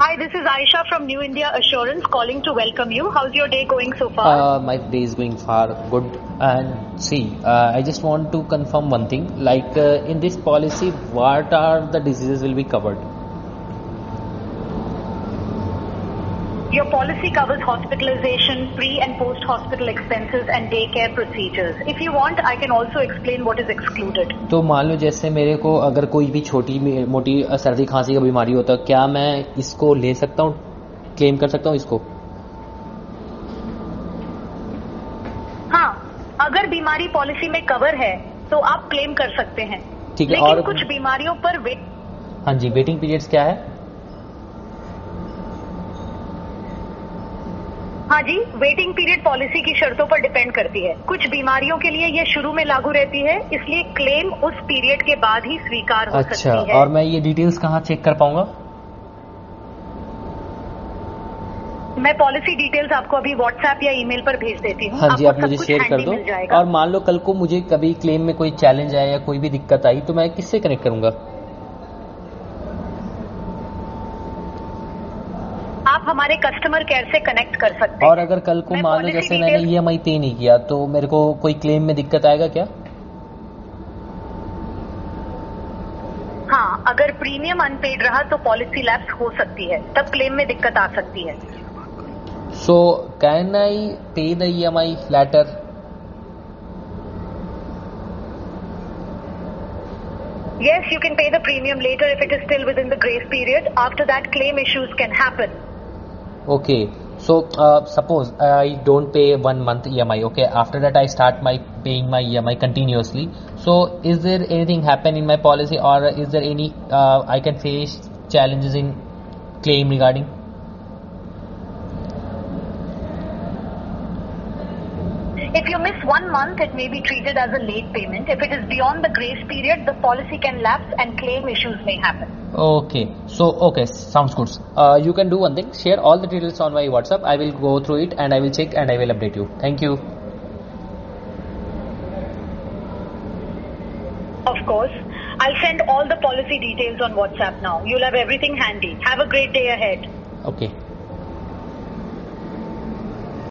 Hi, this is Aisha from New India Assurance calling to welcome you. How's your day going so far? My day is going far good. And see, I just want to confirm one thing. Like in this policy, what are the diseases will be covered? Your policy covers hospitalization, pre and post hospital expenses and daycare procedures. If you want, I can also explain what is excluded. तो मान लो जैसे मेरे को अगर कोई भी छोटी मोटी सर्दी खांसी का बीमारी होता है, क्या मैं इसको ले सकता हूँ, क्लेम कर सकता हूँ इसको? हाँ, अगर बीमारी पॉलिसी में कवर है तो आप क्लेम कर सकते हैं। ठीक है। लेकिन और कुछ बीमारियों पर हाँ जी, वेटिंग पीरियड्स क्या है? हाँ जी, वेटिंग पीरियड पॉलिसी की शर्तों पर डिपेंड करती है। कुछ बीमारियों के लिए ये शुरू में लागू रहती है, इसलिए क्लेम उस पीरियड के बाद ही स्वीकार हो सकती है। अच्छा, और मैं ये डिटेल्स कहाँ चेक कर पाऊंगा? मैं पॉलिसी डिटेल्स आपको अभी व्हाट्सएप या ईमेल पर भेज देती हूँ। हाँ जी, आप मुझे शेयर कर दो। और मान लो कल को मुझे कभी क्लेम में कोई चैलेंज आया या कोई भी दिक्कत आई तो मैं किससे कनेक्ट करूंगा? आप हमारे कस्टमर केयर से कनेक्ट कर सकते हैं। और अगर कल को मान लो जैसे मैंने EMI पे नहीं किया तो मेरे को कोई क्लेम में दिक्कत आएगा क्या? हाँ, अगर प्रीमियम अनपेड रहा तो पॉलिसी लैप्स हो सकती है, तब क्लेम में दिक्कत आ सकती है। So can I pay the EMI later? Yes, you can pay the premium later if it is still within the grace period. After that, claim issues can happen. Okay. So suppose I don't pay 1 month EMI. Okay. After that, I start paying my EMI continuously. So is there anything happen in my policy, or is there any I can face challenges in claim regarding? If you miss 1 month, it may be treated as a late payment. If it is beyond the grace period, the policy can lapse and claim issues may happen. Okay. So, okay, sounds good. You can do one thing. Share all the details on my WhatsApp. I will go through it and I will check and I will update you. Thank you. Of course. I'll send all the policy details on WhatsApp now. You'll have everything handy. Have a great day ahead. Okay.